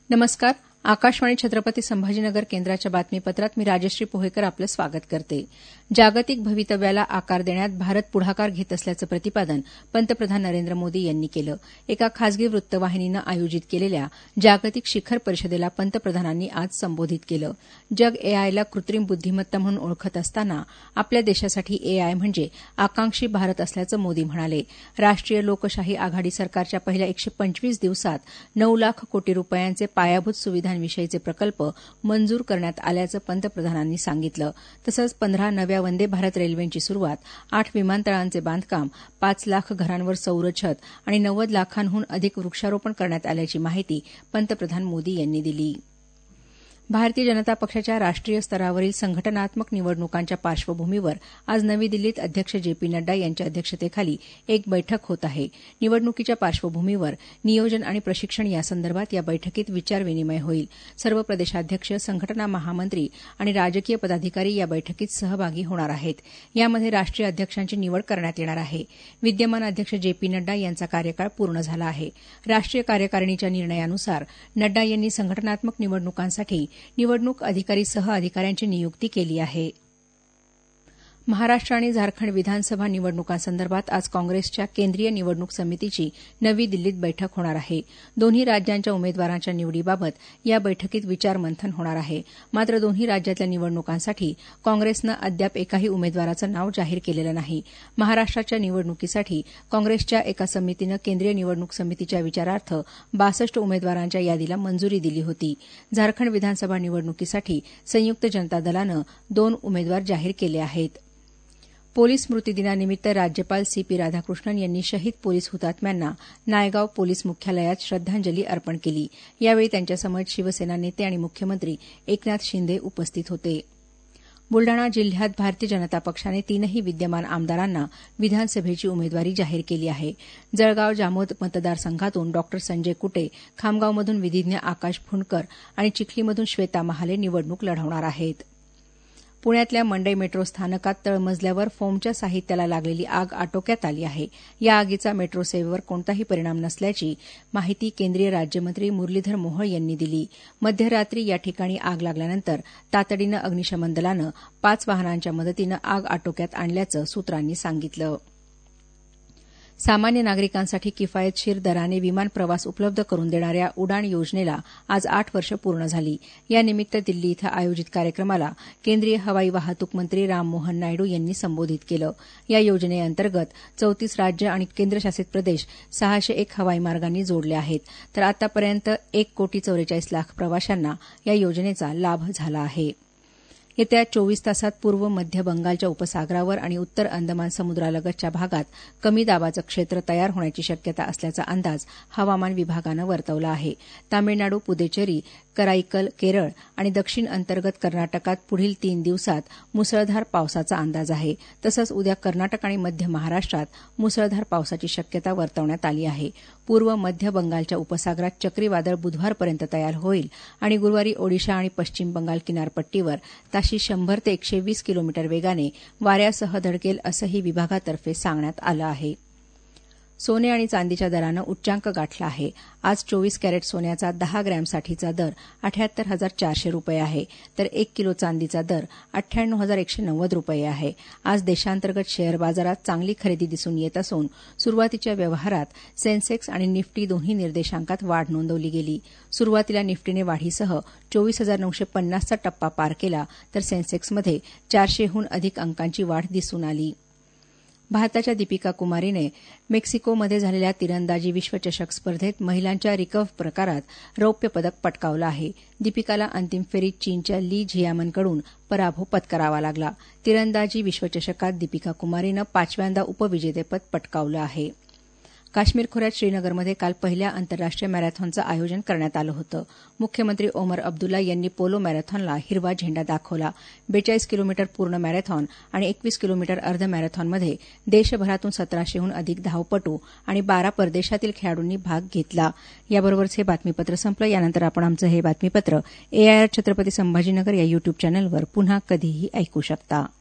नमस्कार. आकाशवाणी छत्रपती संभाजीनगर केंद्राच्या बातमीपत्रात मी राजश्री पोहेकर आपलं स्वागत करते. जागतिक भवितव्याला आकार देण्यात भारत पुढाकार घेत असल्याचं प्रतिपादन पंतप्रधान नरेंद्र मोदी यांनी केलं. एका खासगी वृत्तवाहिनीनं आयोजित केलेल्या जागतिक शिखर परिषदेला पंतप्रधानांनी आज संबोधित केलं. जग एआयला कृत्रिम बुद्धिमत्ता म्हणून ओळखत असताना आपल्या देशासाठी एआय म्हणजे आकांक्षी भारत असल्याचं मोदी म्हणाले. राष्ट्रीय लोकशाही आघाडी सरकारच्या पहिल्या 125 दिवसात 9 लाख कोटी रुपयांचे पायाभूत सुविधांविषयीचे प्रकल्प मंजूर करण्यात आल्याचं पंतप्रधानांनी सांगितलं. तसंच 15 नव्या वंदे भारत रेल्वेंची सुरुवात, 8 विमानतळांचे बांधकाम, 5 लाख घरांवर सौर छत आणि 90 लाखांहून अधिक वृक्षारोपण करण्यात आल्याची माहिती पंतप्रधान मोदी यांनी दिली. भारतीय जनता पक्षाच्या राष्ट्रीय स्तरावरील संघटनात्मक निवडणुकांच्या पार्श्वभूमीवर आज नवी दिल्लीत अध्यक्ष जे.पी. नड्डा यांच्या अध्यक्षतेखाली एक बैठक होत आहे. निवडणुकीच्या पार्श्वभूमीवर नियोजन आणि प्रशिक्षण यासंदर्भात या बैठकीत विचारविनिमय होईल. सर्व प्रदेशाध्यक्ष, संघटना महामंत्री आणि राजकीय पदाधिकारी या बैठकीत सहभागी होणार आहेत. यामध्ये राष्ट्रीय अध्यक्षांची निवड करण्यात येणार आहे. विद्यमान अध्यक्ष जे.पी. नड्डा यांचा कार्यकाळ पूर्ण झाला आहे. राष्ट्रीय कार्यकारिणीच्या निर्णयानुसार नड्डा यांनी संघटनात्मक निवडणुकांसाठी निवडणूक अधिकारी सह अधिकाऱ्यांची नियुक्ती केली आहे. महाराष्ट्र आणि झारखंड विधानसभा निवडणुकांसंदर्भात आज काँग्रेसच्या केंद्रीय निवडणूक समितीची नवी दिल्लीत बैठक होणार आहे. दोन्ही राज्यांच्या उमेदवारांच्या निवडीबाबत या बैठकीत विचारमंथन होणार आहे. मात्र दोन्ही राज्यातल्या निवडणुकांसाठी काँग्रेसनं अद्याप एकाही उमेदवाराचं नाव जाहीर केलेलं नाही. महाराष्ट्राच्या निवडणुकीसाठी काँग्रेसच्या एका समितीनं केंद्रीय निवडणूक समितीच्या विचारार्थ 62 उमेदवारांच्या यादीला मंजुरी दिली होती. झारखंड विधानसभा निवडणुकीसाठी संयुक्त जनता दलानं 2 उमेदवार जाहीर केले आहेत. पोलीस स्मृतिदिनानिमित्त राज्यपाल सी.पी. राधाकृष्णन यांनी शहीद पोलीस हुतात्म्यांना नायगाव पोलीस मुख्यालयात श्रद्धांजली अर्पण केली. यावेळी त्यांच्यासमवेत शिवसेना नेते आणि मुख्यमंत्री एकनाथ शिंदे उपस्थित होते. बुलडाणा जिल्ह्यात भारतीय जनता पक्षाने 3ही विद्यमान आमदारांना विधानसभेची उमेदवारी जाहीर केली आहे. जळगाव जामोद मतदारसंघातून डॉ. संजय कुटे, खामगावमधून विधिज्ञ आकाश फुंडकर आणि चिखलीमधून श्वेता महाले निवडणूक लढवणार आहेत. पुण्यातल्या मंडई मेट्रो स्थानकात तळमजल्यावर फोमच्या साहित्याला लागलेली आग आटोक्यात आली आहे. या आगीचा मेट्रो सेवेवर कोणताही परिणाम नसल्याची माहिती केंद्रीय राज्यमंत्री मुरलीधर मोहोळ यांनी दिली. मध्यरात्री या ठिकाणी आग लागल्यानंतर तातडीनं अग्निशमन दलानं 5 वाहनांच्या मदतीनं आग आटोक्यात आणल्याचं सूत्रांनी सांगितलं. सामान्य नागरिकांसाठी किफायतशीर दराने विमान प्रवास उपलब्ध करून देणाऱ्या उडाण योजनेला आज 8 वर्ष पूर्ण झाली. यानिमित्त दिल्ली इथं आयोजित कार्यक्रमाला केंद्रीय हवाई वाहतूक मंत्री राममोहन नायडू यांनी संबोधित केलं. या योजनेअंतर्गत 34 राज्य आणि केंद्रशासित प्रदेश 601 हवाई मार्गांनी जोडले आहेत. तर आतापर्यंत 1,44 लाख प्रवाशांना या योजनेचा लाभ झाला आहे. येत्या 24 तासात पूर्व मध्य बंगालच्या उपसागरावर आणि उत्तर अंदमान समुद्रालगतच्या भागात कमी दाबाचं क्षेत्र तयार होण्याची शक्यता असल्याचा अंदाज हवामान विभागानं वर्तवला आहे. तामिळनाडू, पुदेचेरी, कराईकल, केरळ आणि दक्षिण अंतर्गत कर्नाटकात पुढील 3 दिवसात मुसळधार पावसाचा अंदाज आहे. तसंच उद्या कर्नाटक आणि मध्य महाराष्ट्रात मुसळधार पावसाची शक्यता वर्तवण्यात आली आहे. पूर्व मध्य बंगालच्या उपसागरात चक्रीवादळ बुधवारपर्यंत तयार होईल आणि गुरुवारी ओडिशा आणि पश्चिम बंगाल किनारपट्टीवर ताशी 100 ते 120 किलोमीटर वेगाने वाऱ्यासह धडकेल असंही विभागातर्फे सांगण्यात आलं आहे. सोने आणि चांदीच्या दरानं उच्चांक गाठला आहे. आज 24 कॅरेट सोन्याचा 10 ग्रॅमसाठीचा दर 78,400 रुपये आहे, तर 1 किलो चांदीचा दर 98,190 रुपये आहे. आज देशांतर्गत शेअर बाजारात चांगली खरेदी दिसून येत असून सुरुवातीच्या व्यवहारात सेन्सेक्स आणि निफ्टी दोन्ही निर्देशांकात वाढ नोंदवली गेली. सुरुवातीला निफ्टीने वाढीसह 24,950चा टप्पा पार केला, तर सेन्सेक्समध्ये 400हून अधिक अंकांची वाढ दिसून आली. भारताच्या दीपिका कुमारीने मेक्सिकोमध्ये झालेल्या तिरंदाजी विश्वचषक स्पर्धेत महिलांच्या रिकर्व्ह प्रकारात रौप्य पदक पटकावलं आहे. दीपिकाला अंतिम फेरीत चीनच्या ली झियामनकडून पराभव पत्करावा लागला. तिरंदाजी विश्वचषकात दीपिका कुमारीनं 5व्यांदा उपविजेतेपद पटकावलं आहे. काश्मीर खोऱ्यात श्रीनगरमध्ये काल पहिल्या आंतरराष्ट्रीय मॅरेथॉनचं आयोजन करण्यात आलं होतं. मुख्यमंत्री ओमर अब्दुल्ला यांनी पोलो मॅरेथॉनला हिरवा झेंडा दाखवला. 42 किलोमीटर पूर्ण मॅरेथॉन आणि 21 किलोमीटर अर्ध मॅरेथॉनमध्ये देशभरातून 1700हून अधिक धावपटू आणि 12 परदेशातील खेळाडूंनी भाग घेतला. याबरोबरच हे बातमीपत्र संपलं. यानंतर आपण आमचं हे बातमीपत्र AIR छत्रपती संभाजीनगर या युट्यूब चॅनलवर पुन्हा कधीही ऐकू शकता.